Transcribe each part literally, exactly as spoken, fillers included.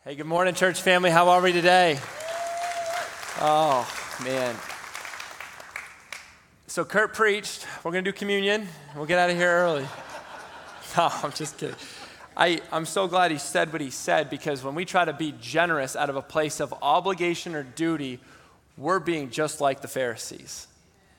Hey, good morning, church family. How are we today? Oh, man. So Kurt preached. We're going to do communion. We'll get out of here early. No, I'm just kidding. I, I'm so glad he said what he said, because when we try to be generous out of a place of obligation or duty, we're being just like the Pharisees.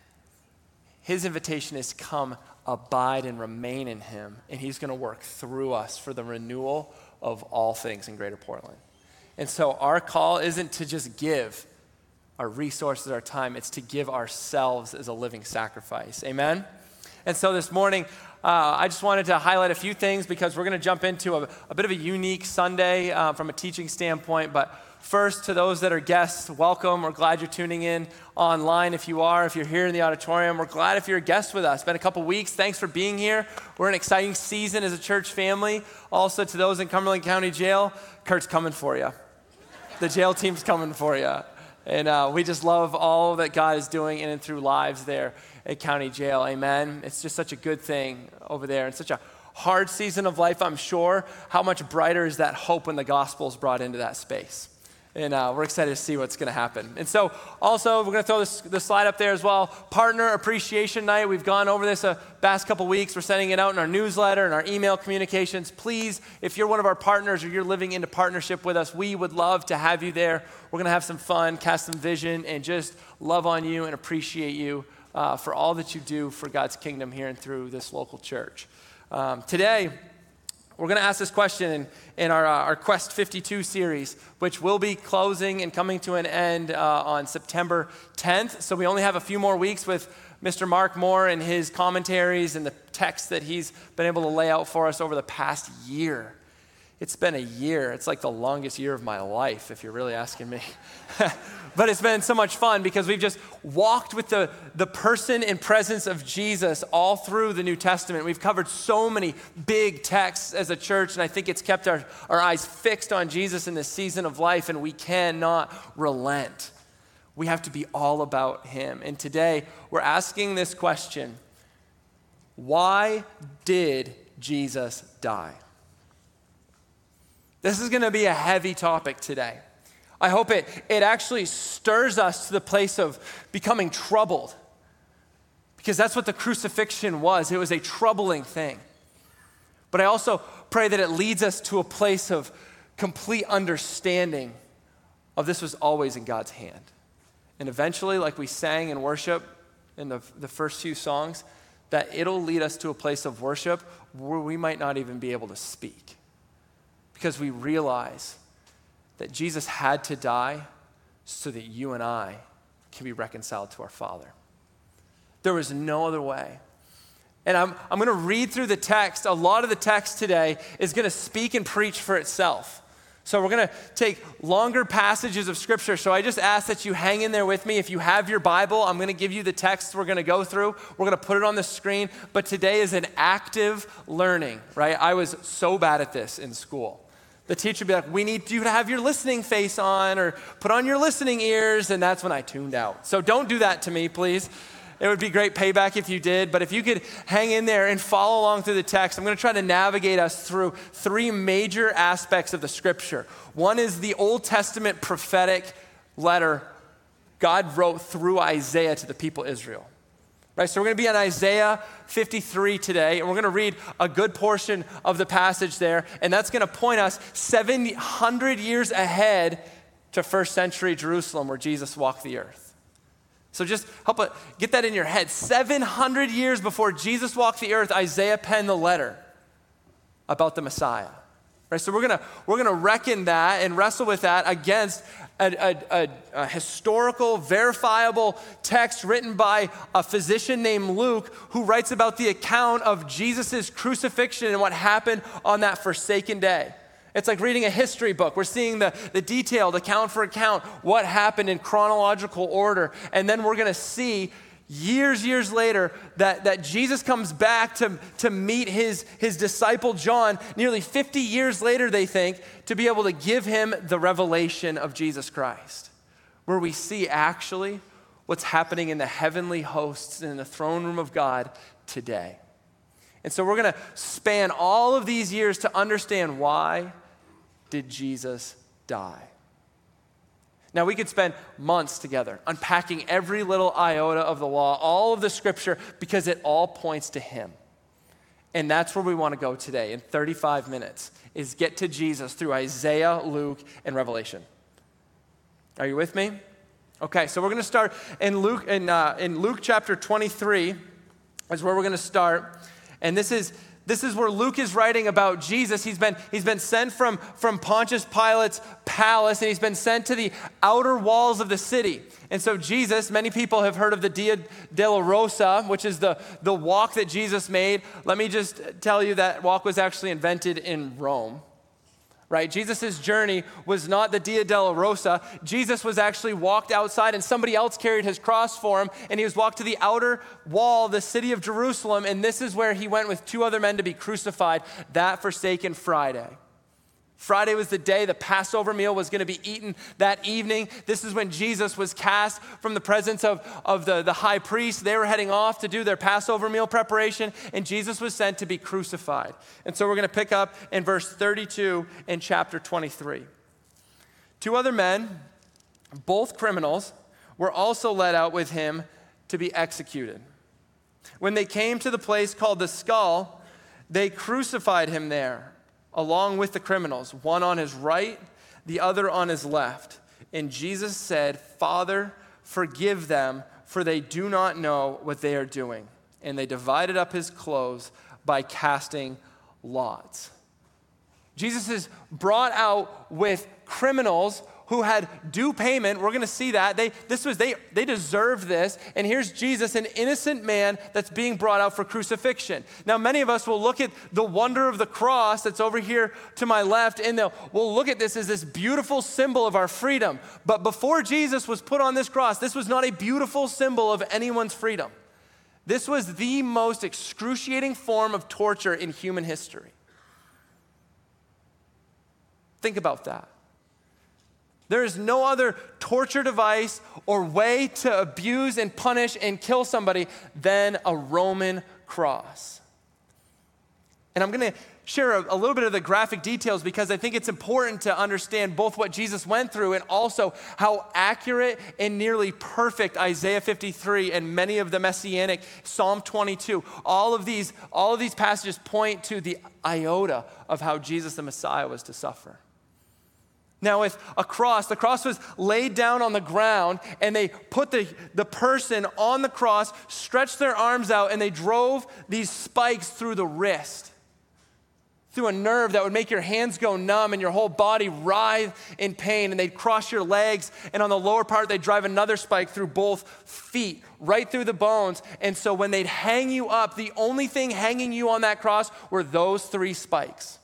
His invitation is come, abide, and remain in him, and he's going to work through us for the renewal of all things in Greater Portland. And so our call isn't to just give our resources, our time, it's to give ourselves as a living sacrifice. Amen? And so this morning, uh, I just wanted to highlight a few things, because we're going to jump into a, a bit of a unique Sunday uh, from a teaching standpoint. But first, to those that are guests, welcome. We're glad you're tuning in online. If you are, if you're here in the auditorium, we're glad if you're a guest with us. It's been a couple weeks. Thanks for being here. We're in an exciting season as a church family. Also, to those in Cumberland County Jail, Kurt's coming for you. The jail team's coming for you. And uh, we just love all that God is doing in and through lives there at County Jail. Amen. It's just such a good thing over there. It's such a hard season of life, I'm sure. How much brighter is that hope when the gospel is brought into that space? And uh, we're excited to see what's going to happen. And so also, we're going to throw this, this slide up there as well. Partner Appreciation Night. We've gone over this the past couple weeks. We're sending it out in our newsletter and our email communications. Please, if you're one of our partners or you're living into partnership with us, we would love to have you there. We're going to have some fun, cast some vision, and just love on you and appreciate you uh, for all that you do for God's kingdom here and through this local church. Um, today, we're going to ask this question in, in our, uh, our Quest fifty-two series, which will be closing and coming to an end uh, on September tenth. So we only have a few more weeks with Mister Mark Moore and his commentaries and the text that he's been able to lay out for us over the past year. It's been a year. It's like the longest year of my life, if you're really asking me. But it's been so much fun, because we've just walked with the, the person and presence of Jesus all through the New Testament. We've covered so many big texts as a church, and I think it's kept our, our eyes fixed on Jesus in this season of life, and we cannot relent. We have to be all about him. And today, we're asking this question: why did Jesus die? This is going to be a heavy topic today. I hope it, it actually stirs us to the place of becoming troubled, because that's what the crucifixion was. It was a troubling thing. But I also pray that it leads us to a place of complete understanding of this was always in God's hand. And eventually, like we sang in worship in the, the first few songs, that it'll lead us to a place of worship where we might not even be able to speak, because we realize that Jesus had to die so that you and I can be reconciled to our Father. There was no other way. And I'm, I'm going to read through the text. A lot of the text today is going to speak and preach for itself. So we're going to take longer passages of Scripture. So I just ask that you hang in there with me. If you have your Bible, I'm going to give you the text we're going to go through. We're going to put it on the screen. But today is an active learning, right? I was so bad at this in school. The teacher would be like, we need you to have your listening face on, or put on your listening ears, and that's when I tuned out. So don't do that to me, please. It would be great payback if you did, but if you could hang in there and follow along through the text, I'm going to try to navigate us through three major aspects of the Scripture. One is the Old Testament prophetic letter God wrote through Isaiah to the people of Israel. Right, so we're going to be on Isaiah fifty-three today, and we're going to read a good portion of the passage there, and that's going to point us seven hundred years ahead to first century Jerusalem, where Jesus walked the earth. So just help it, get that in your head. seven hundred years before Jesus walked the earth, Isaiah penned the letter about the Messiah. Right, so we're gonna we're gonna reckon that and wrestle with that against a, a, a, a historical, verifiable text written by a physician named Luke, who writes about the account of Jesus' crucifixion and what happened on that forsaken day. It's like reading a history book. We're seeing the, the detailed account for account, what happened in chronological order, and then we're gonna see years, years later, that, that Jesus comes back to, to meet his, his disciple John, nearly fifty years later, they think, to be able to give him the revelation of Jesus Christ, where we see actually what's happening in the heavenly hosts and in the throne room of God today. And so we're going to span all of these years to understand, why did Jesus die. Now, we could spend months together unpacking every little iota of the law, all of the scripture, because it all points to him. And that's where we want to go today in thirty-five minutes, is get to Jesus through Isaiah, Luke, and Revelation. Are you with me? Okay, so we're going to start in Luke, in, uh, in Luke chapter twenty-three is where we're going to start. And this is This is where Luke is writing about Jesus. He's been, he's been sent from, from Pontius Pilate's palace, and he's been sent to the outer walls of the city. And so Jesus, many people have heard of the Via Dolorosa, which is the, the walk that Jesus made. Let me just tell you that walk was actually invented in Rome. Right? Jesus' journey was not the Via Dolorosa. Jesus was actually walked outside and somebody else carried his cross for him, and he was walked to the outer wall, the city of Jerusalem, and this is where he went with two other men to be crucified that forsaken Friday. Friday was the day the Passover meal was going to be eaten that evening. This is when Jesus was cast from the presence of, of the, the high priest. They were heading off to do their Passover meal preparation, and Jesus was sent to be crucified. And so we're going to pick up in verse thirty-two in chapter twenty-three. Two other men, both criminals, were also led out with him to be executed. When they came to the place called the Skull, they crucified him there, along with the criminals, one on his right, the other on his left. And Jesus said, "Father, forgive them, for they do not know what they are doing." And they divided up his clothes by casting lots. Jesus is brought out with criminals who had due payment. We're going to see that. They, this was, they, they deserved this. And here's Jesus, an innocent man that's being brought out for crucifixion. Now, many of us will look at the wonder of the cross that's over here to my left, and they'll, we'll look at this as this beautiful symbol of our freedom. But before Jesus was put on this cross, this was not a beautiful symbol of anyone's freedom. This was the most excruciating form of torture in human history. Think about that. There is no other torture device or way to abuse and punish and kill somebody than a Roman cross. And I'm going to share a, a little bit of the graphic details because I think it's important to understand both what Jesus went through and also how accurate and nearly perfect Isaiah fifty-three and many of the Messianic Psalm twenty-two, all of these, all of these passages point to the iota of how Jesus the Messiah was to suffer. Now, with a cross, the cross was laid down on the ground, and they put the, the person on the cross, stretched their arms out, and they drove these spikes through the wrist, through a nerve that would make your hands go numb and your whole body writhe in pain. And they'd cross your legs, and on the lower part, they'd drive another spike through both feet, right through the bones. And so when they'd hang you up, the only thing hanging you on that cross were those three spikes.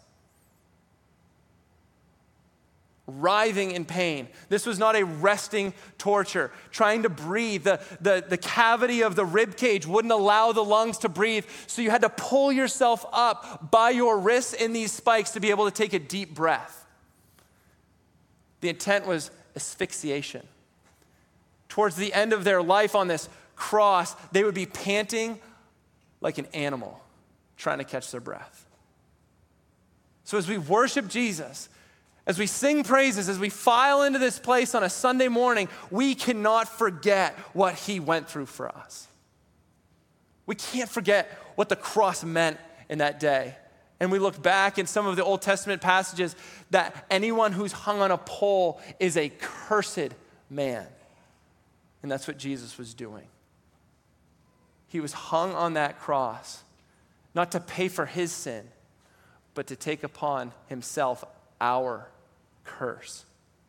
Writhing in pain. This was not a resting torture. Trying to breathe. The, the, the cavity of the rib cage wouldn't allow the lungs to breathe, so you had to pull yourself up by your wrists in these spikes to be able to take a deep breath. The intent was asphyxiation. Towards the end of their life on this cross, they would be panting like an animal, trying to catch their breath. So as we worship Jesus, as we sing praises, as we file into this place on a Sunday morning, we cannot forget what he went through for us. We can't forget what the cross meant in that day. And we look back in some of the Old Testament passages that anyone who's hung on a pole is a cursed man. And that's what Jesus was doing. He was hung on that cross, not to pay for his sin, but to take upon himself our curse.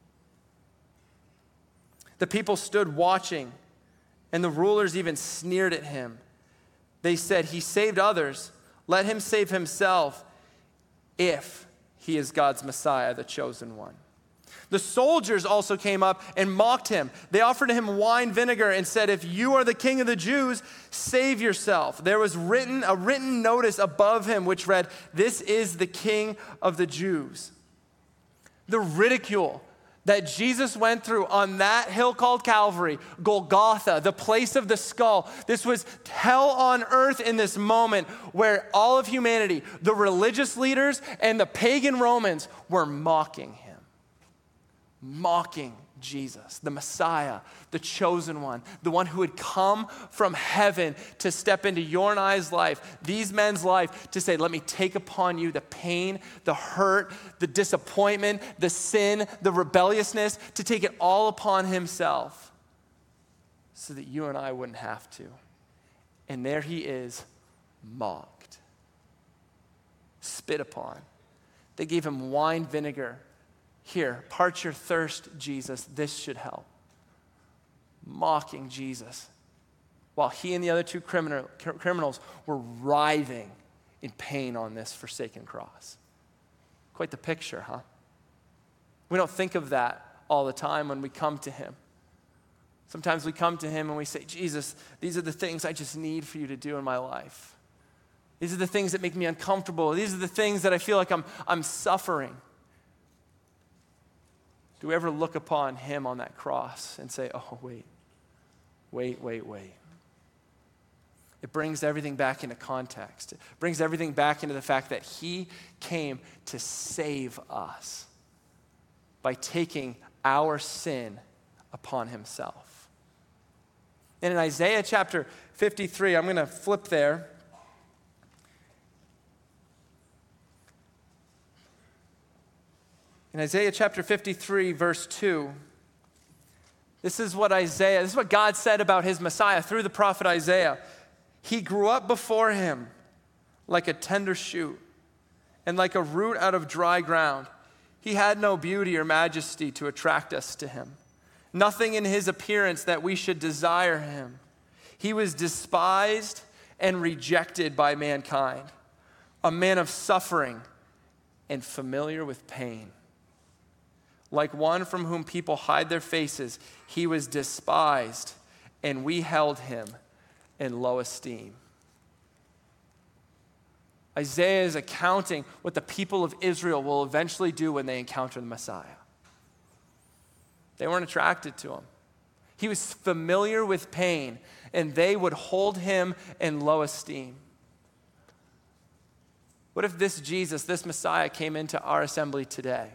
The people stood watching, and the rulers even sneered at him. They said, "He saved others. Let him save himself if he is God's Messiah, the chosen one." The soldiers also came up and mocked him. They offered him wine vinegar and said, "If you are the king of the Jews, save yourself." There was written a written notice above him which read, "This is the King of the Jews." The ridicule that Jesus went through on that hill called Calvary, Golgotha, the place of the skull. This was hell on earth in this moment where all of humanity, the religious leaders and the pagan Romans, were mocking him. mocking Jesus, the Messiah, the chosen one, the one who had come from heaven to step into your and I's life, these men's life, to say, let me take upon you the pain, the hurt, the disappointment, the sin, the rebelliousness, to take it all upon himself so that you and I wouldn't have to. And there he is, mocked, spit upon. They gave him wine vinegar. Here, part your thirst, Jesus. This should help. Mocking Jesus while he and the other two criminal, criminals were writhing in pain on this forsaken cross. Quite the picture, huh? We don't think of that all the time when we come to him. Sometimes we come to him and we say, Jesus, these are the things I just need for you to do in my life. These are the things that make me uncomfortable. These are the things that I feel like I'm, I'm suffering. Do we ever look upon him on that cross and say, oh, wait, wait, wait, wait. It brings everything back into context. It brings everything back into the fact that he came to save us by taking our sin upon himself. And in Isaiah chapter fifty-three, I'm going to flip there. In Isaiah chapter fifty-three, verse two, this is what Isaiah, this is what God said about his Messiah through the prophet Isaiah. He grew up before him like a tender shoot and like a root out of dry ground. He had no beauty or majesty to attract us to him. Nothing in his appearance that we should desire him. He was despised and rejected by mankind, a man of suffering and familiar with pain. Like one from whom people hide their faces, he was despised, and we held him in low esteem. Isaiah is accounting what the people of Israel will eventually do when they encounter the Messiah. They weren't attracted to him. He was familiar with pain, and they would hold him in low esteem. What if this Jesus, this Messiah, came into our assembly today?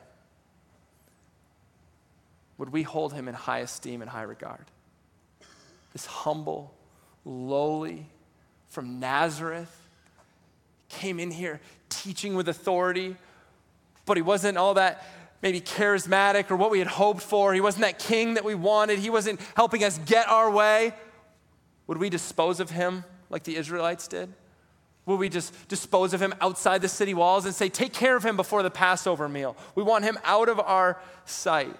Would we hold him in high esteem and high regard? This humble, lowly, from Nazareth, came in here teaching with authority, but he wasn't all that maybe charismatic or what we had hoped for. He wasn't that king that we wanted. He wasn't helping us get our way. Would we dispose of him like the Israelites did? Would we just dispose of him outside the city walls and say, take care of him before the Passover meal? We want him out of our sight.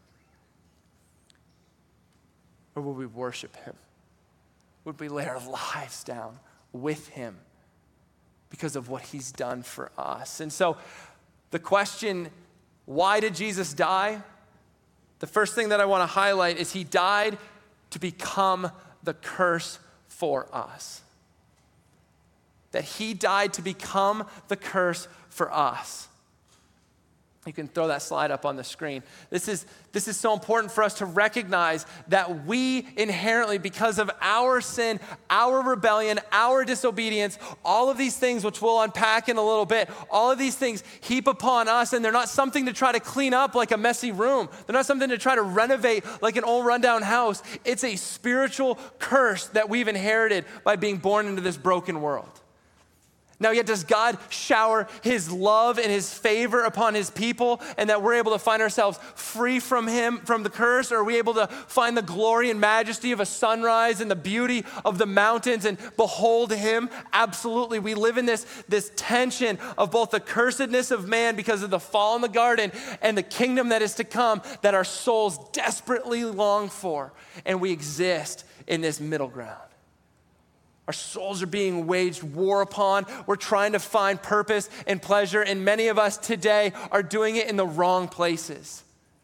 Or would we worship him? Would we lay our lives down with him because of what he's done for us? And so the question, why did Jesus die? The first thing that I want to highlight is he died to become the curse for us. That he died to become the curse for us. You can throw that slide up on the screen. This is, this is so important for us to recognize that we inherently, because of our sin, our rebellion, our disobedience, all of these things, which we'll unpack in a little bit, all of these things heap upon us, and they're not something to try to clean up like a messy room. They're not something to try to renovate like an old rundown house. It's a spiritual curse that we've inherited by being born into this broken world. Now, yet does God shower his love and his favor upon his people and that we're able to find ourselves free from him, from the curse? Or are we able to find the glory and majesty of a sunrise and the beauty of the mountains and behold him? Absolutely. We live in this, this tension of both the cursedness of man because of the fall in the garden and the kingdom that is to come that our souls desperately long for. And we exist in this middle ground. Our souls are being waged war upon. We're trying to find purpose and pleasure, and many of us today are doing it in the wrong places.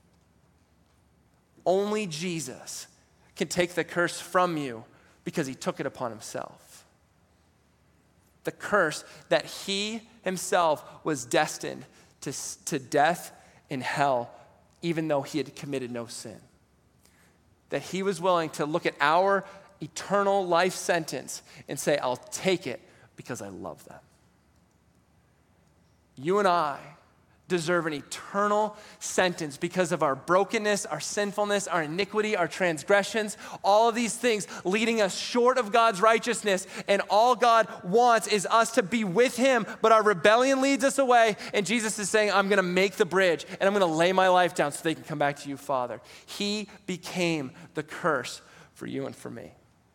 Only Jesus can take the curse from you because he took it upon himself. The curse that he himself was destined to, to death in hell, even though he had committed no sin. That he was willing to look at our eternal life sentence and say, I'll take it because I love them. You and I deserve an eternal sentence because of our brokenness, our sinfulness, our iniquity, our transgressions, all of these things leading us short of God's righteousness. And all God wants is us to be with him, but our rebellion leads us away. And Jesus is saying, I'm gonna make the bridge and I'm gonna lay my life down so they can come back to you, Father. He became the curse for you and for me.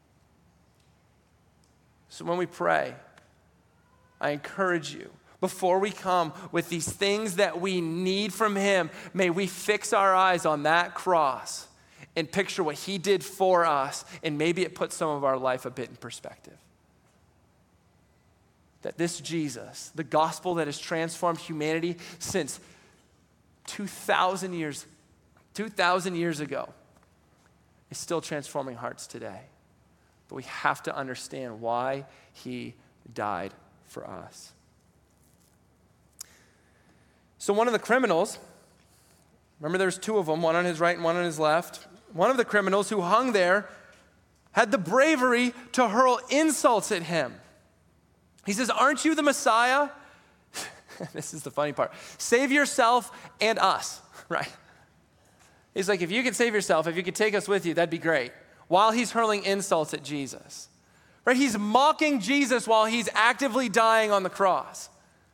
So when we pray, I encourage you, before we come with these things that we need from him, may we fix our eyes on that cross and picture what he did for us, and maybe it puts some of our life a bit in perspective. That this Jesus, the gospel that has transformed humanity since two thousand years, two thousand years ago, is still transforming hearts today. But we have to understand why he died for us. So one of the criminals, remember there's two of them, one on his right and one on his left. One of the criminals who hung there had the bravery to hurl insults at him. He says, aren't you the Messiah? This is the funny part. Save yourself and us, right? He's like, if you could save yourself, if you could take us with you, that'd be great. While he's hurling insults at Jesus, right? He's mocking Jesus while he's actively dying on the cross.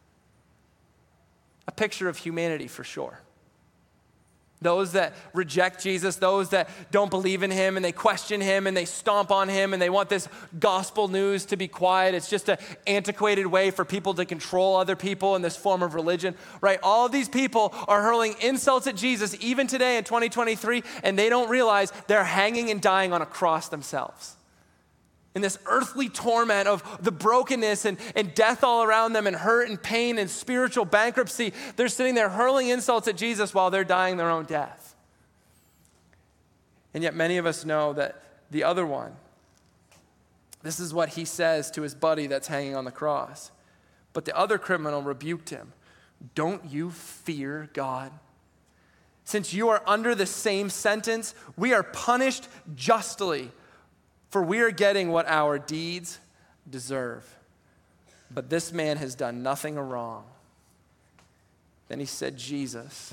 A picture of humanity for sure. Those that reject Jesus, those that don't believe in him and they question him and they stomp on him and they want this gospel news to be quiet. It's just an antiquated way for people to control other people in this form of religion, right? All of these people are hurling insults at Jesus even today in twenty twenty-three, and they don't realize they're hanging and dying on a cross themselves. In this earthly torment of the brokenness and, and death all around them and hurt and pain and spiritual bankruptcy, they're sitting there hurling insults at Jesus while they're dying their own death. And yet many of us know that the other one, this is what he says to his buddy that's hanging on the cross. But the other criminal rebuked him. Don't you fear God? Since you are under the same sentence, we are punished justly. For we are getting what our deeds deserve. But this man has done nothing wrong. Then he said, Jesus,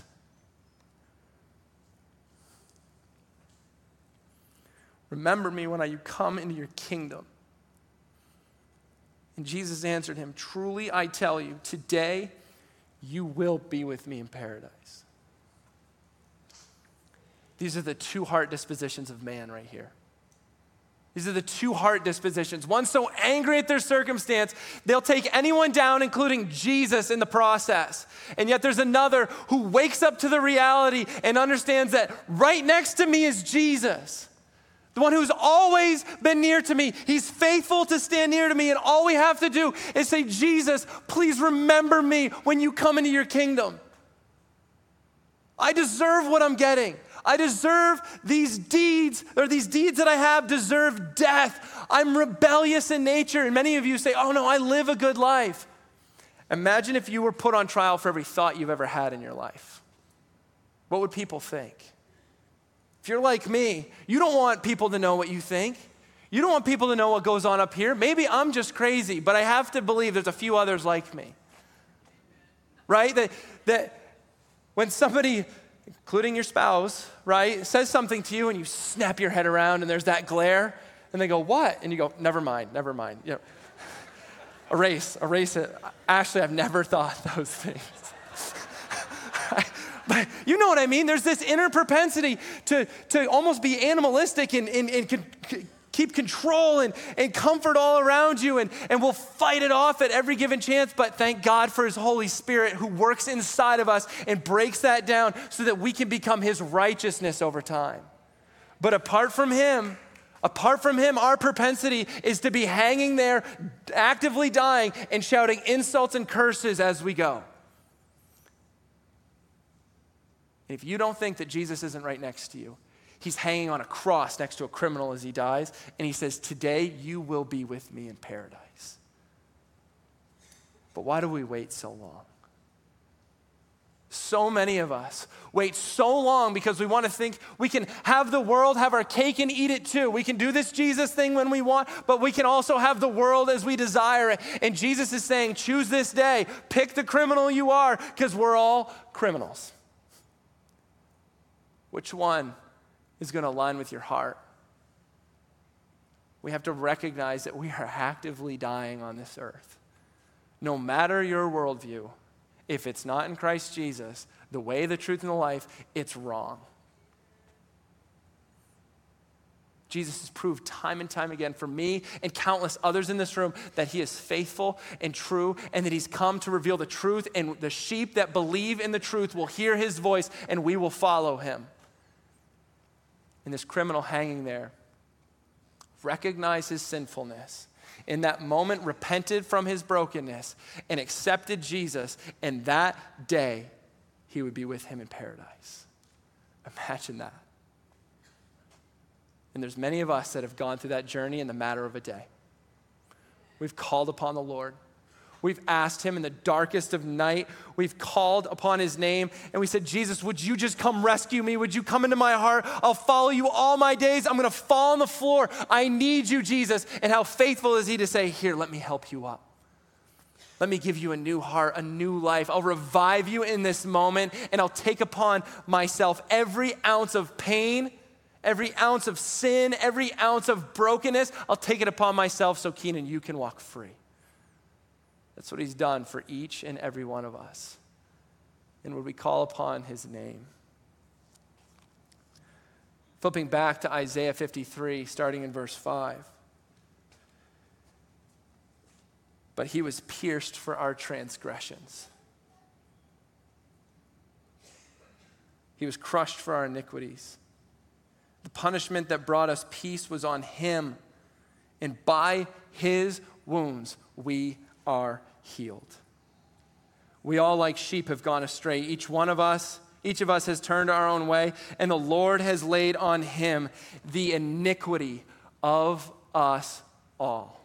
remember me when you come into your kingdom. And Jesus answered him, truly I tell you, today you will be with me in paradise. These are the two heart dispositions of man right here. These are the two heart dispositions. One so angry at their circumstance, they'll take anyone down, including Jesus, in the process. And yet there's another who wakes up to the reality and understands that right next to me is Jesus, the one who's always been near to me. He's faithful to stand near to me, and all we have to do is say, Jesus, please remember me when you come into your kingdom. I deserve what I'm getting. I deserve these deeds, or these deeds that I have deserve death. I'm rebellious in nature. And many of you say, oh no, I live a good life. Imagine if you were put on trial for every thought you've ever had in your life. What would people think? If you're like me, you don't want people to know what you think. You don't want people to know what goes on up here. Maybe I'm just crazy, but I have to believe there's a few others like me. Right? That, that when somebody, including your spouse, right, says something to you and you snap your head around and there's that glare and they go, what? And you go, never mind, never mind. You know, erase, erase it. Actually, I've never thought those things. But you know what I mean? There's this inner propensity to, to almost be animalistic and, and, and con- keep control and, and comfort all around you, and, and we'll fight it off at every given chance. But thank God for his Holy Spirit who works inside of us and breaks that down so that we can become his righteousness over time. But apart from him, apart from him, our propensity is to be hanging there, actively dying and shouting insults and curses as we go. If you don't think that Jesus isn't right next to you, he's hanging on a cross next to a criminal as he dies, and he says, today you will be with me in paradise. But why do we wait so long? So many of us wait so long because we want to think we can have the world, have our cake and eat it too. We can do this Jesus thing when we want, but we can also have the world as we desire it. And Jesus is saying, choose this day. Pick the criminal you are, because we're all criminals. Which one is going to align with your heart? We have to recognize that we are actively dying on this earth. No matter your worldview, if it's not in Christ Jesus, the way, the truth, and the life, it's wrong. Jesus has proved time and time again for me and countless others in this room that he is faithful and true, and that he's come to reveal the truth, and the sheep that believe in the truth will hear his voice and we will follow him. And this criminal hanging there recognized his sinfulness. In that moment, repented from his brokenness and accepted Jesus, and that day, he would be with him in paradise. Imagine that. And there's many of us that have gone through that journey in the matter of a day. We've called upon the Lord. We've asked him in the darkest of night. We've called upon his name, and we said, Jesus, would you just come rescue me? Would you come into my heart? I'll follow you all my days. I'm going to fall on the floor. I need you, Jesus. And how faithful is he to say, here, let me help you up. Let me give you a new heart, a new life. I'll revive you in this moment, and I'll take upon myself every ounce of pain, every ounce of sin, every ounce of brokenness. I'll take it upon myself so, Keenan, you can walk free. That's what he's done for each and every one of us. And would we call upon his name? Flipping back to Isaiah fifty-three, starting in verse five. But he was pierced for our transgressions. He was crushed for our iniquities. The punishment that brought us peace was on him, and by his wounds we are healed. We all, like sheep, have gone astray. Each one of us, each of us has turned our own way, and the Lord has laid on him the iniquity of us all.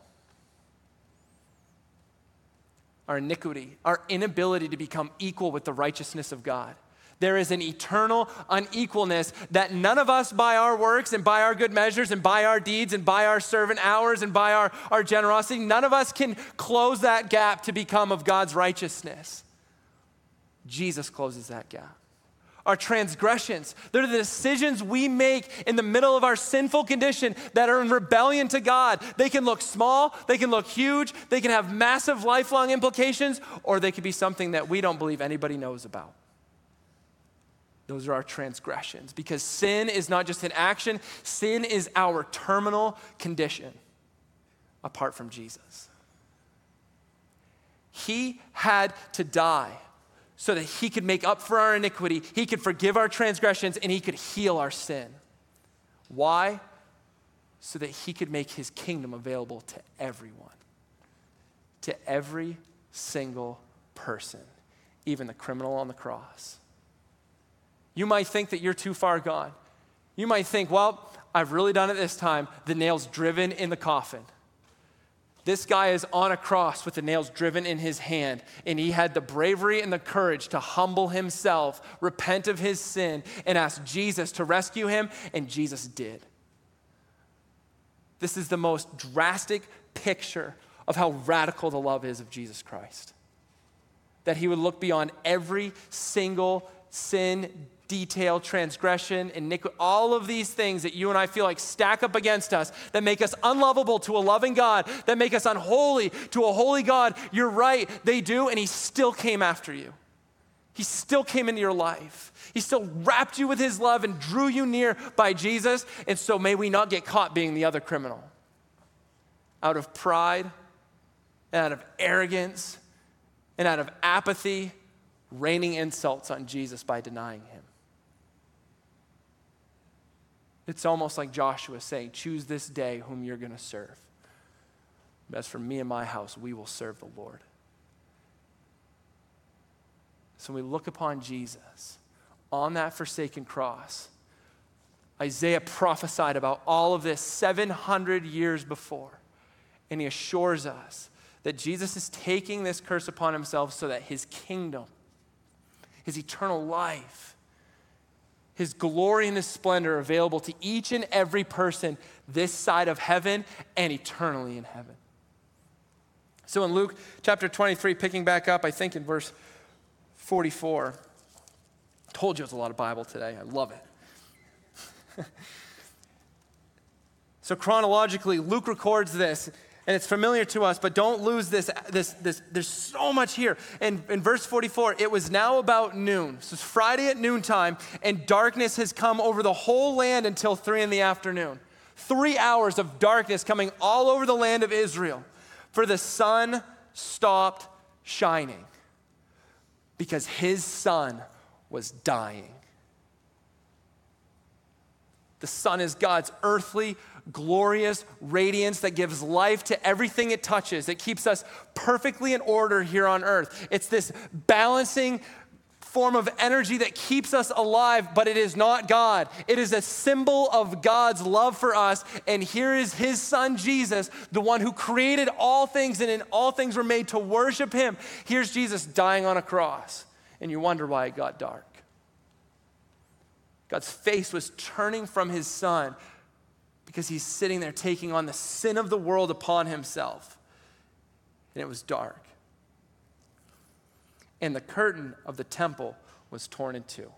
Our iniquity, our inability to become equal with the righteousness of God. There is an eternal unequalness that none of us, by our works and by our good measures and by our deeds and by our servant hours and by our, our generosity, none of us can close that gap to become of God's righteousness. Jesus closes that gap. Our transgressions, they're the decisions we make in the middle of our sinful condition that are in rebellion to God. They can look small, they can look huge, they can have massive lifelong implications, or they could be something that we don't believe anybody knows about. Those are our transgressions, because sin is not just an action, sin is our terminal condition apart from Jesus. He had to die so that he could make up for our iniquity, he could forgive our transgressions, and he could heal our sin. Why? So that he could make his kingdom available to everyone, to every single person, even the criminal on the cross. You might think that you're too far gone. You might think, well, I've really done it this time. The nail's driven in the coffin. This guy is on a cross with the nails driven in his hand, and he had the bravery and the courage to humble himself, repent of his sin, and ask Jesus to rescue him, and Jesus did. This is the most drastic picture of how radical the love is of Jesus Christ. That he would look beyond every single sin, detail, transgression, iniquity, all of these things that you and I feel like stack up against us, that make us unlovable to a loving God, that make us unholy to a holy God. You're right, they do, and he still came after you. He still came into your life. He still wrapped you with his love and drew you near by Jesus, and so may we not get caught being the other criminal. Out of pride, and out of arrogance, and out of apathy, raining insults on Jesus by denying him. It's almost like Joshua saying, choose this day whom you're going to serve. But as for me and my house, we will serve the Lord. So we look upon Jesus on that forsaken cross. Isaiah prophesied about all of this seven hundred years before. And he assures us that Jesus is taking this curse upon himself so that his kingdom, his eternal life, his glory and his splendor are available to each and every person this side of heaven and eternally in heaven. So in Luke chapter twenty-three, picking back up, I think in verse forty-four, I told you it's a lot of Bible today. I love it. So chronologically, Luke records this, and it's familiar to us, but don't lose this. This, this. There's so much here. And in verse forty-four, it was now about noon. So it's Friday at noontime, and darkness has come over the whole land until three in the afternoon. Three hours of darkness coming all over the land of Israel. For the sun stopped shining because his son was dying. The sun is God's earthly, glorious radiance that gives life to everything it touches. It keeps us perfectly in order here on earth. It's this balancing form of energy that keeps us alive, but it is not God. It is a symbol of God's love for us, and here is his son Jesus, the one who created all things, and in all things were made to worship him. Here's Jesus dying on a cross, and you wonder why it got dark. God's face was turning from his son because he's sitting there taking on the sin of the world upon himself, and it was dark. And the curtain of the temple was torn in two.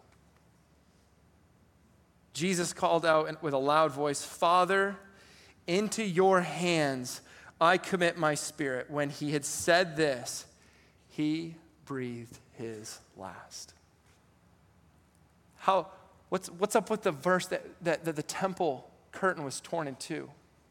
Jesus called out with a loud voice, "Father, into your hands I commit my spirit." When he had said this, he breathed his last. How, what's, what's up with the verse that, that, that the temple curtain was torn in two?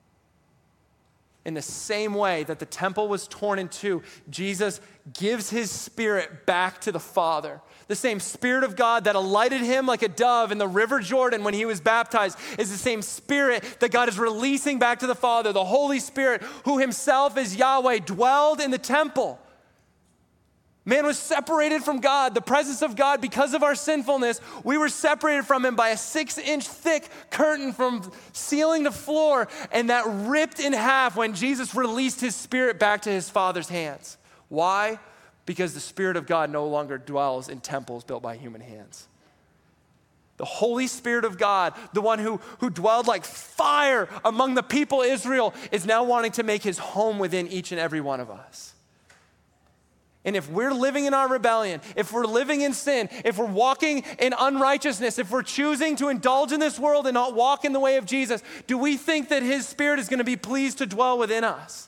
In the same way that the temple was torn in two, Jesus gives his spirit back to the Father. The same Spirit of God that alighted him like a dove in the River Jordan when he was baptized is the same Spirit that God is releasing back to the Father. The Holy Spirit, who himself is Yahweh, dwelled in the temple. Man was separated from God, the presence of God, because of our sinfulness. We were separated from him by a six-inch thick curtain from ceiling to floor, and that ripped in half when Jesus released his spirit back to his Father's hands. Why? Because the Spirit of God no longer dwells in temples built by human hands. The Holy Spirit of God, the one who, who dwelled like fire among the people of Israel, is now wanting to make his home within each and every one of us. And if we're living in our rebellion, if we're living in sin, if we're walking in unrighteousness, if we're choosing to indulge in this world and not walk in the way of Jesus, do we think that his Spirit is going to be pleased to dwell within us?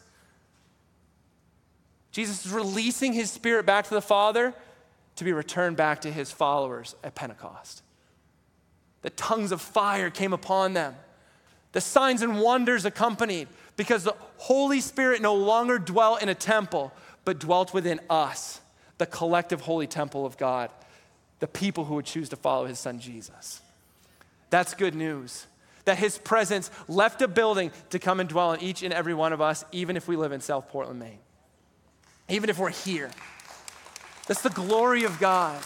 Jesus is releasing his Spirit back to the Father to be returned back to his followers at Pentecost. The tongues of fire came upon them. The signs and wonders accompanied because the Holy Spirit no longer dwelt in a temple, but dwelt within us, the collective holy temple of God, the people who would choose to follow his son Jesus. That's good news, that his presence left a building to come and dwell in each and every one of us, even if we live in South Portland, Maine. Even if we're here. That's the glory of God.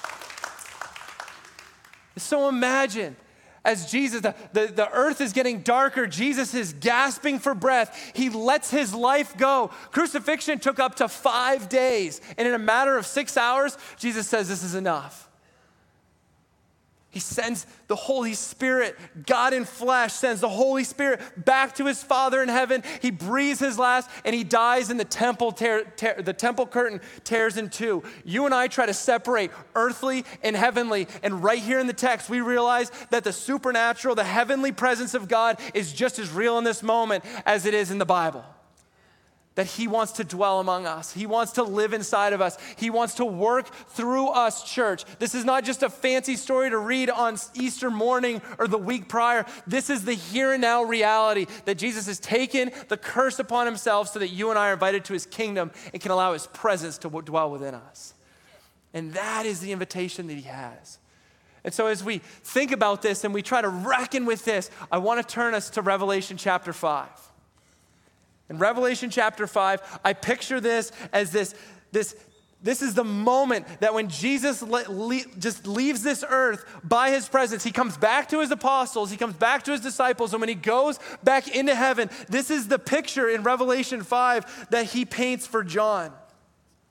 So imagine, as Jesus, the, the, the earth is getting darker, Jesus is gasping for breath. He lets his life go. Crucifixion took up to five days. And in a matter of six hours, Jesus says, this is enough. He sends the Holy Spirit, God in flesh, sends the Holy Spirit back to his Father in heaven. He breathes his last, and he dies, and the temple, tear, tear, the temple curtain tears in two. You and I try to separate earthly and heavenly, and right here in the text, we realize that the supernatural, the heavenly presence of God is just as real in this moment as it is in the Bible. That he wants to dwell among us. He wants to live inside of us. He wants to work through us, church. This is not just a fancy story to read on Easter morning or the week prior. This is the here and now reality that Jesus has taken the curse upon himself so that you and I are invited to his kingdom and can allow his presence to dwell within us. And that is the invitation that he has. And so as we think about this and we try to reckon with this, I want to turn us to Revelation chapter five. In Revelation chapter five, I picture this as this, this, this is the moment that when Jesus le- le- just leaves this earth by his presence, he comes back to his apostles, he comes back to his disciples, and when he goes back into heaven, this is the picture in Revelation five that he paints for John.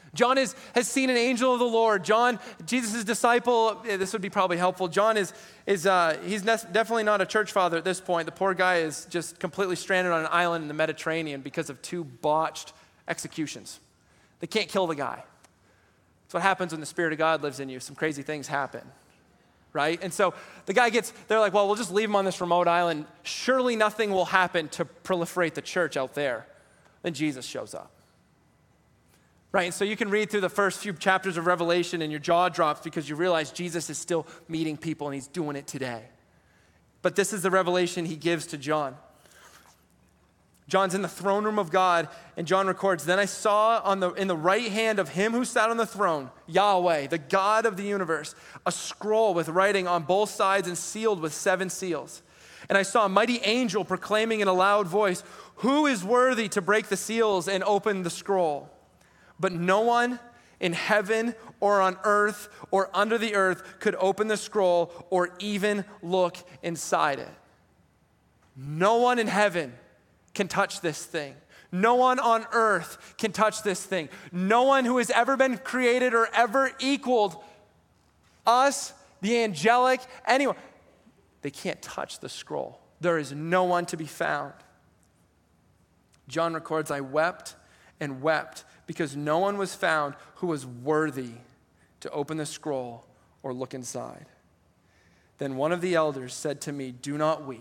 John is, has seen an angel of the Lord. John, Jesus' disciple, this would be probably helpful. John is, is uh, he's ne- definitely not a church father at this point. The poor guy is just completely stranded on an island in the Mediterranean because of two botched executions. They can't kill the guy. That's what happens when the Spirit of God lives in you. Some crazy things happen, right? And so the guy gets, they're like, well, we'll just leave him on this remote island. Surely nothing will happen to proliferate the church out there. Then Jesus shows up. Right, and so you can read through the first few chapters of Revelation and your jaw drops because you realize Jesus is still meeting people and he's doing it today. But this is the revelation he gives to John. John's in the throne room of God, and John records, then I saw on the, in the right hand of him who sat on the throne, Yahweh, the God of the universe, a scroll with writing on both sides and sealed with seven seals. And I saw a mighty angel proclaiming in a loud voice, who is worthy to break the seals and open the scroll? But no one in heaven or on earth or under the earth could open the scroll or even look inside it. No one in heaven can touch this thing. No one on earth can touch this thing. No one who has ever been created or ever equaled us, the angelic, anyone. They can't touch the scroll. There is no one to be found. John records, I wept and wept because no one was found who was worthy to open the scroll or look inside. Then one of the elders said to me, do not weep.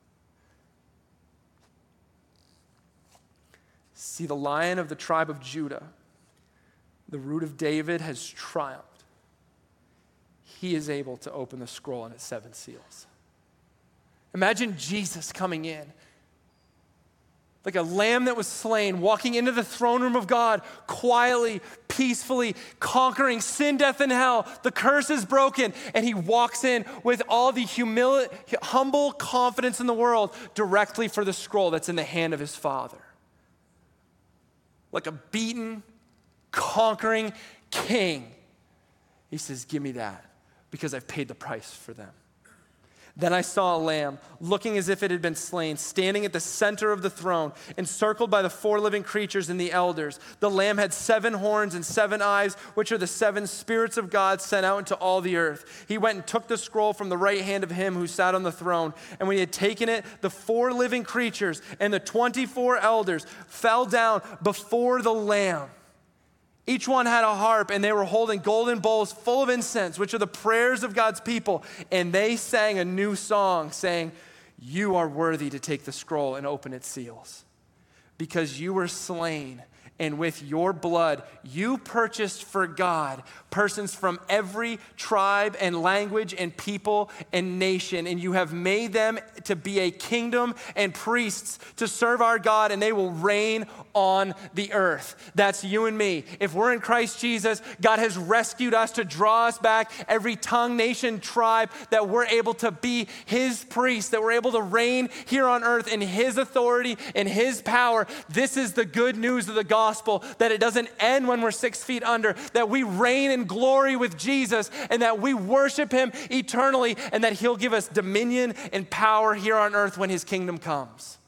See, the Lion of the tribe of Judah, the Root of David, has triumphed. He is able to open the scroll and its seven seals. Imagine Jesus coming in like a lamb that was slain, walking into the throne room of God, quietly, peacefully, conquering sin, death, and hell. The curse is broken, and he walks in with all the humili- humble confidence in the world directly for the scroll that's in the hand of his Father. Like a beaten, conquering king. He says, give me that, because I've paid the price for them. Then I saw a lamb, looking as if it had been slain, standing at the center of the throne, encircled by the four living creatures and the elders. The lamb had seven horns and seven eyes, which are the seven spirits of God sent out into all the earth. He went and took the scroll from the right hand of him who sat on the throne. And when he had taken it, the four living creatures and the twenty-four elders fell down before the lamb. Each one had a harp, and they were holding golden bowls full of incense, which are the prayers of God's people. And they sang a new song, saying, you are worthy to take the scroll and open its seals, because you were slain, and with your blood you purchased for God persons from every tribe and language and people and nation, and you have made them to be a kingdom and priests to serve our God, and they will reign on the earth. That's you and me. If we're in Christ Jesus, God has rescued us to draw us back, every tongue, nation, tribe, that we're able to be his priests, that we're able to reign here on earth in his authority and his power. This is the good news of the gospel, that it doesn't end when we're six feet under, that we reign in glory with Jesus, and that we worship him eternally, and that he'll give us dominion and power here on earth when his kingdom comes.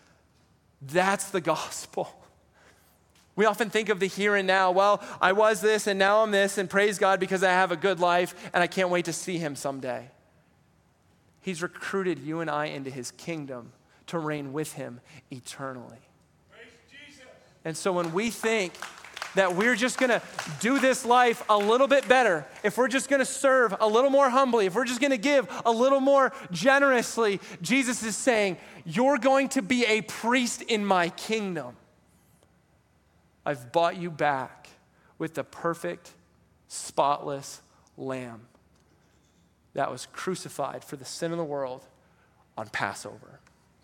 That's the gospel. We often think of the here and now. Well, I was this and now I'm this, and praise God because I have a good life and I can't wait to see him someday. He's recruited you and I into his kingdom to reign with him eternally. Praise Jesus. And so when we think that we're just going to do this life a little bit better, if we're just going to serve a little more humbly, if we're just going to give a little more generously, Jesus is saying, you're going to be a priest in my kingdom. I've bought you back with the perfect, spotless lamb that was crucified for the sin of the world on Passover.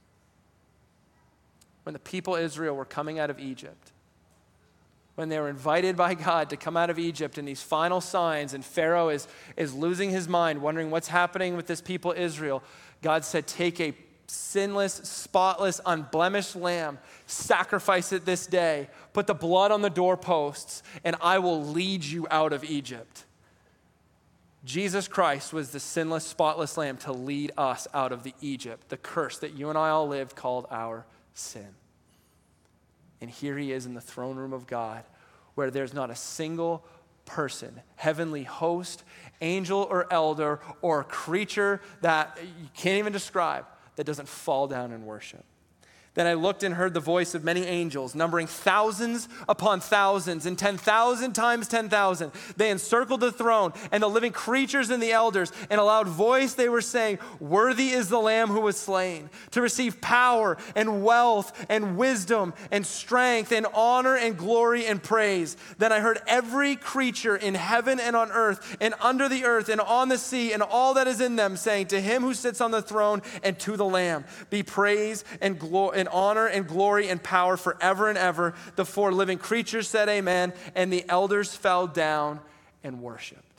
When the people of Israel were coming out of Egypt, when they were invited by God to come out of Egypt in these final signs, and Pharaoh is, is losing his mind, wondering what's happening with this people Israel, God said, take a sinless, spotless, unblemished lamb, sacrifice it this day, put the blood on the doorposts, and I will lead you out of Egypt. Jesus Christ was the sinless, spotless lamb to lead us out of the Egypt, the curse that you and I all lived called our sin. And here he is in the throne room of God, where there's not a single person, heavenly host, angel or elder, or creature that you can't even describe that doesn't fall down and worship. Then I looked and heard the voice of many angels, numbering thousands upon thousands and ten thousand times ten thousand. They encircled the throne and the living creatures and the elders. In a loud voice they were saying, "Worthy is the Lamb who was slain to receive power and wealth and wisdom and strength and honor and glory and praise." Then I heard every creature in heaven and on earth and under the earth and on the sea and all that is in them saying, "To him who sits on the throne and to the Lamb be praise and glory and honor and glory and power forever and ever." The four living creatures said amen, and the elders fell down and worshiped.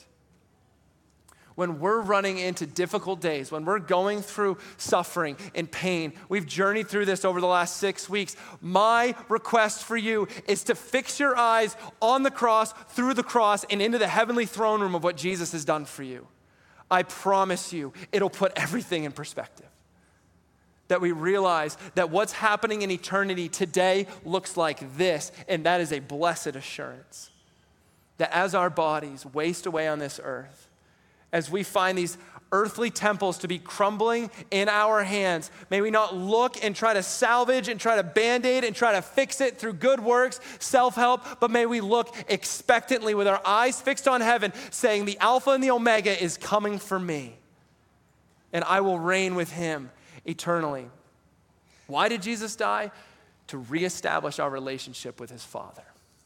When we're running into difficult days, when we're going through suffering and pain, we've journeyed through this over the last six weeks. My request for you is to fix your eyes on the cross, through the cross, and into the heavenly throne room of what Jesus has done for you. I promise you, it'll put everything in perspective. That we realize that what's happening in eternity today looks like this, and that is a blessed assurance. That as our bodies waste away on this earth, as we find these earthly temples to be crumbling in our hands, may we not look and try to salvage and try to band-aid and try to fix it through good works, self-help, but may we look expectantly with our eyes fixed on heaven, saying the Alpha and the Omega is coming for me, and I will reign with him eternally. Why did Jesus die? To reestablish our relationship with his Father,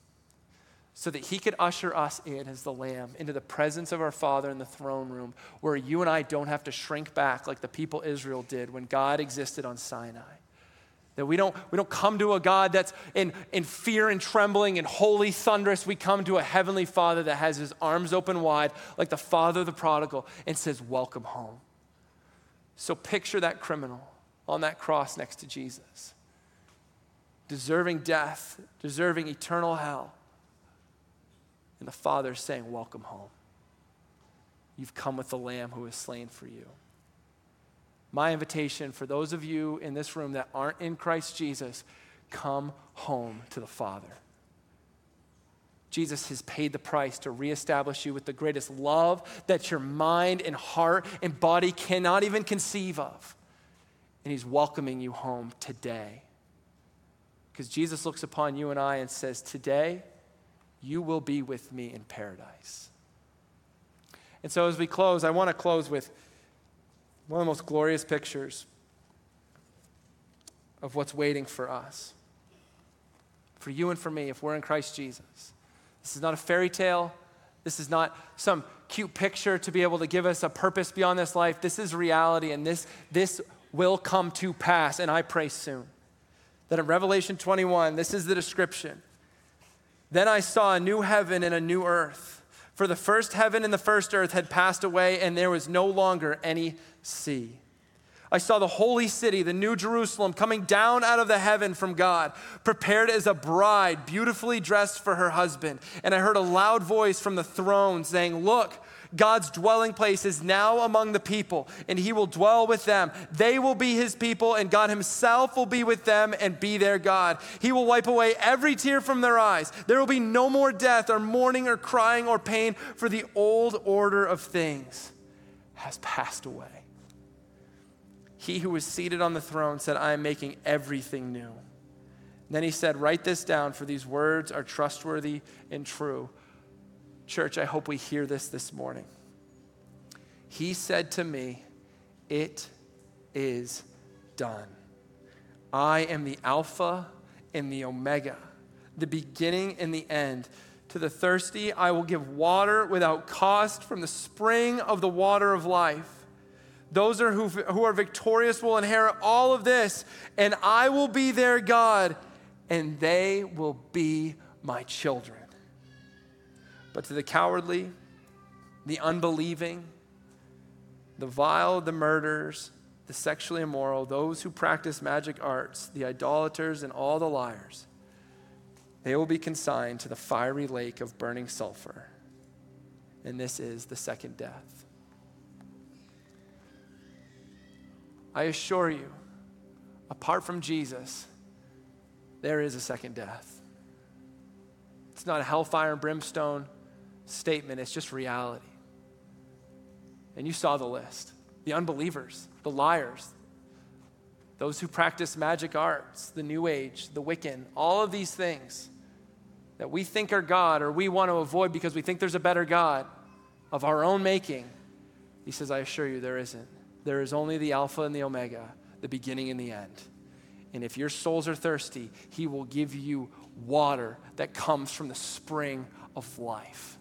so that he could usher us in as the Lamb into the presence of our Father in the throne room, where you and I don't have to shrink back like the people Israel did when God existed on Sinai. That we don't, we don't come to a God that's in, in fear and trembling and holy thunderous. We come to a heavenly Father that has his arms open wide like the father of the prodigal and says, "Welcome home." So picture that criminal on that cross next to Jesus, deserving death, deserving eternal hell. And the Father is saying, "Welcome home. You've come with the Lamb who was slain for you." My invitation for those of you in this room that aren't in Christ Jesus, come home to the Father. Jesus has paid the price to reestablish you with the greatest love that your mind and heart and body cannot even conceive of. And he's welcoming you home today. Because Jesus looks upon you and I and says, "Today, you will be with me in paradise." And so as we close, I want to close with one of the most glorious pictures of what's waiting for us. For you and for me, if we're in Christ Jesus. This is not a fairy tale. This is not some cute picture to be able to give us a purpose beyond this life. This is reality, and this, this will come to pass, and I pray soon. That in Revelation twenty-one, this is the description. "Then I saw a new heaven and a new earth, for the first heaven and the first earth had passed away, and there was no longer any sea. I saw the holy city, the new Jerusalem, coming down out of the heaven from God, prepared as a bride, beautifully dressed for her husband. And I heard a loud voice from the throne saying, 'Look, God's dwelling place is now among the people, and he will dwell with them. They will be his people, and God himself will be with them and be their God. He will wipe away every tear from their eyes. There will be no more death or mourning or crying or pain, for the old order of things has passed away.' He who was seated on the throne said, 'I am making everything new.' Then he said, 'Write this down, for these words are trustworthy and true.'" Church, I hope we hear this this morning. He said to me, "It is done. I am the Alpha and the Omega, the beginning and the end. To the thirsty, I will give water without cost from the spring of the water of life. Those are who, who are victorious will inherit all of this, and I will be their God, and they will be my children. But to the cowardly, the unbelieving, the vile, the murderers, the sexually immoral, those who practice magic arts, the idolaters, and all the liars, they will be consigned to the fiery lake of burning sulfur. And this is the second death." I assure you, apart from Jesus, there is a second death. It's not a hellfire and brimstone statement. It's just reality. And you saw the list. The unbelievers, the liars, those who practice magic arts, the New Age, the Wiccan, all of these things that we think are God or we want to avoid because we think there's a better God of our own making. He says, I assure you there isn't. There is only the Alpha and the Omega, the beginning and the end. And if your souls are thirsty, he will give you water that comes from the spring of life.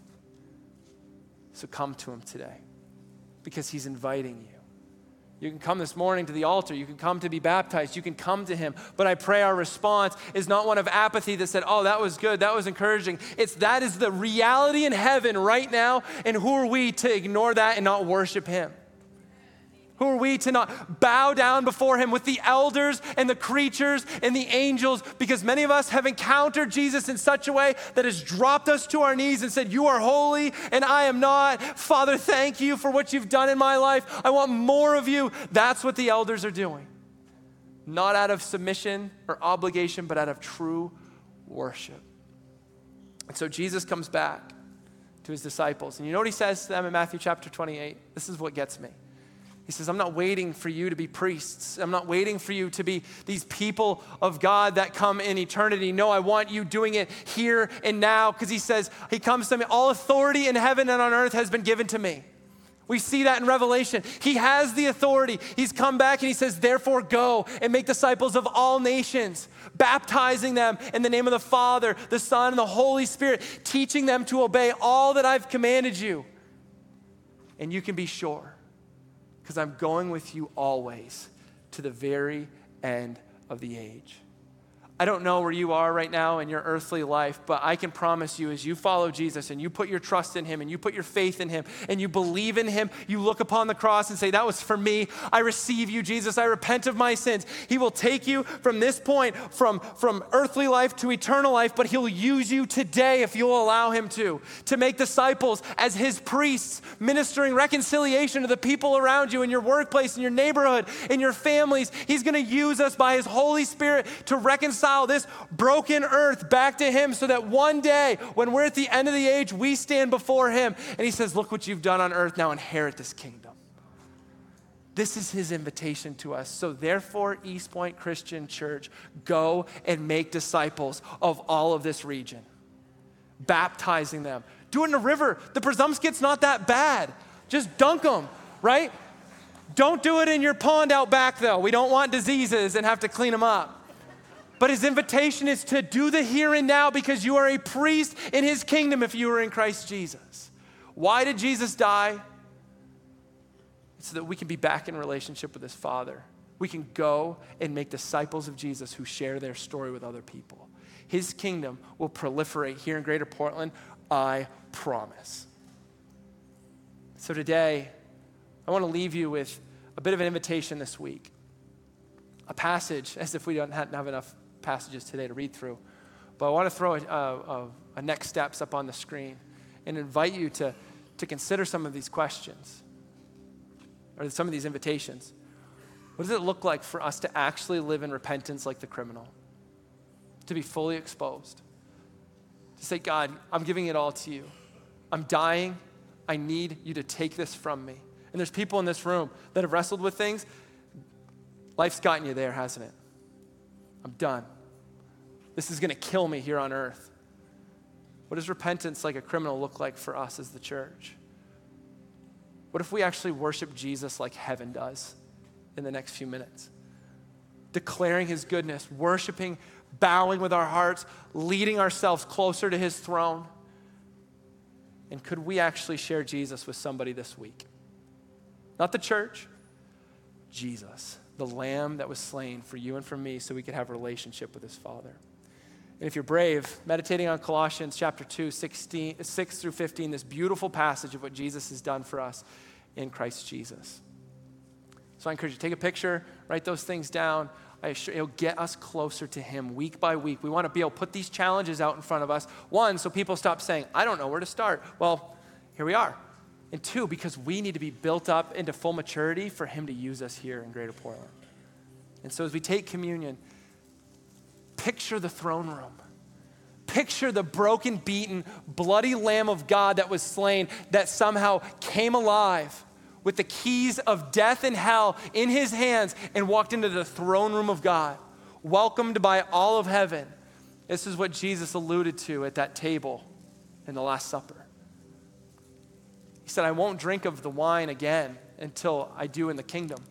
So come to him today because he's inviting you. You can come this morning to the altar. You can come to be baptized. You can come to him. But I pray our response is not one of apathy that said, oh, that was good. That was encouraging. It's that is the reality in heaven right now. And who are we to ignore that and not worship him? Who are we to not bow down before him with the elders and the creatures and the angels? Because many of us have encountered Jesus in such a way that has dropped us to our knees and said, you are holy and I am not. Father, thank you for what you've done in my life. I want more of you. That's what the elders are doing. Not out of submission or obligation, but out of true worship. And so Jesus comes back to his disciples. And you know what he says to them in Matthew chapter twenty-eight? This is what gets me. He says, I'm not waiting for you to be priests. I'm not waiting for you to be these people of God that come in eternity. No, I want you doing it here and now, because he says, he comes to me, all authority in heaven and on earth has been given to me. We see that in Revelation. He has the authority. He's come back and he says, therefore go and make disciples of all nations, baptizing them in the name of the Father, the Son, and the Holy Spirit, teaching them to obey all that I've commanded you. And you can be sure, because I'm going with you always to the very end of the age. I don't know where you are right now in your earthly life, but I can promise you as you follow Jesus and you put your trust in him and you put your faith in him and you believe in him, you look upon the cross and say, that was for me. I receive you, Jesus. I repent of my sins. He will take you from this point, from, from earthly life to eternal life, but he'll use you today if you'll allow him to, to make disciples as his priests, ministering reconciliation to the people around you in your workplace, in your neighborhood, in your families. He's going to use us by his Holy Spirit to reconcile this broken earth back to him so that one day when we're at the end of the age, we stand before him and he says, look what you've done on earth, now inherit this kingdom. This is his invitation to us. So therefore, East Point Christian Church, go and make disciples of all of this region, baptizing them. Do it in a river. The Presumpsco's not that bad. Just dunk them, right? Don't do it in your pond out back though. We don't want diseases and have to clean them up. But his invitation is to do the here and now because you are a priest in his kingdom if you are in Christ Jesus. Why did Jesus die? It's so that we can be back in relationship with his Father. We can go and make disciples of Jesus who share their story with other people. His kingdom will proliferate here in Greater Portland, I promise. So today, I want to leave you with a bit of an invitation this week. A passage, as if we don't have enough passages today to read through. But I want to throw a, a, a next steps up on the screen and invite you to, to consider some of these questions or some of these invitations. What does it look like for us to actually live in repentance like the criminal? To be fully exposed. To say, God, I'm giving it all to you. I'm dying. I need you to take this from me. And there's people in this room that have wrestled with things. Life's gotten you there, hasn't it? I'm done. This is going to kill me here on earth. What does repentance like a criminal look like for us as the church? What if we actually worship Jesus like heaven does in the next few minutes? Declaring his goodness, worshiping, bowing with our hearts, leading ourselves closer to his throne. And could we actually share Jesus with somebody this week? Not the church, Jesus. The lamb that was slain for you and for me so we could have a relationship with his Father. And if you're brave, meditating on Colossians chapter two, sixteen, six through fifteen, this beautiful passage of what Jesus has done for us in Christ Jesus. So I encourage you, take a picture, write those things down. I assure you, it'll get us closer to him week by week. We want to be able to put these challenges out in front of us. One, so people stop saying, I don't know where to start. Well, here we are. And two, because we need to be built up into full maturity for him to use us here in Greater Portland. And so as we take communion, picture the throne room. picture the broken, beaten, bloody Lamb of God that was slain, that somehow came alive with the keys of death and hell in his hands and walked into the throne room of God, welcomed by all of heaven. This is what Jesus alluded to at that table in the Last Supper. He said, I won't drink of the wine again until I do in the kingdom.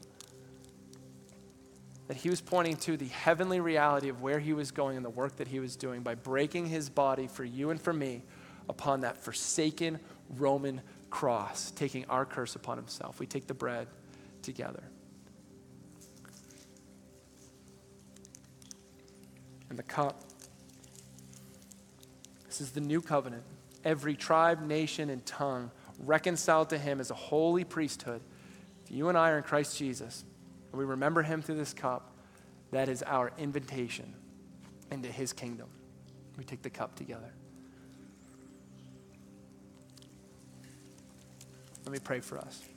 That he was pointing to the heavenly reality of where he was going and the work that he was doing by breaking his body for you and for me upon that forsaken Roman cross, taking our curse upon himself. We take the bread together. And the cup. This is the new covenant. Every tribe, nation, and tongue reconciled to him as a holy priesthood. If you and I are in Christ Jesus, and we remember him through this cup, that is our invitation into his kingdom. We take the cup together. Let me pray for us.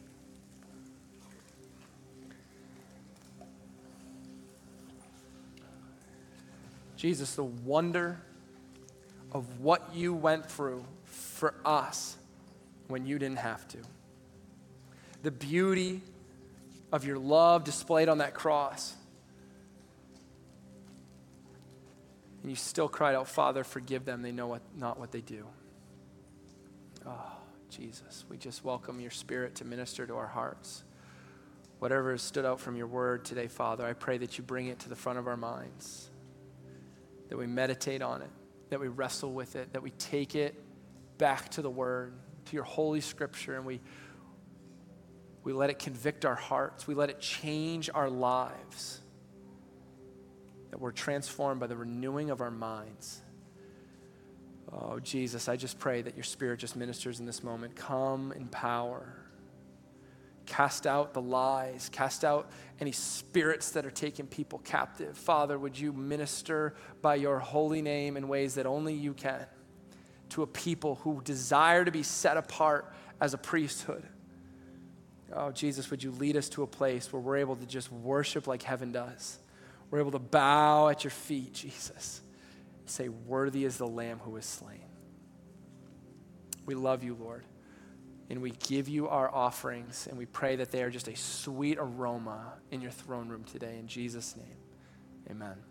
Jesus, the wonder of what you went through for us when you didn't have to. The beauty of your love displayed on that cross. And you still cried out, Father, forgive them. They know what, not what they do. Oh, Jesus, we just welcome your Spirit to minister to our hearts. Whatever has stood out from your word today, Father, I pray that you bring it to the front of our minds, that we meditate on it, that we wrestle with it, that we take it back to the word, to your holy scripture, and we We let it convict our hearts. We let it change our lives. That we're transformed by the renewing of our minds. Oh, Jesus, I just pray that your Spirit just ministers in this moment. Come in power. Cast out the lies. Cast out any spirits that are taking people captive. Father, would you minister by your holy name in ways that only you can to a people who desire to be set apart as a priesthood. Oh, Jesus, would you lead us to a place where we're able to just worship like heaven does. We're able to bow at your feet, Jesus, and say, worthy is the Lamb who was slain. We love you, Lord, and we give you our offerings, and we pray that they are just a sweet aroma in your throne room today. In Jesus' name, amen.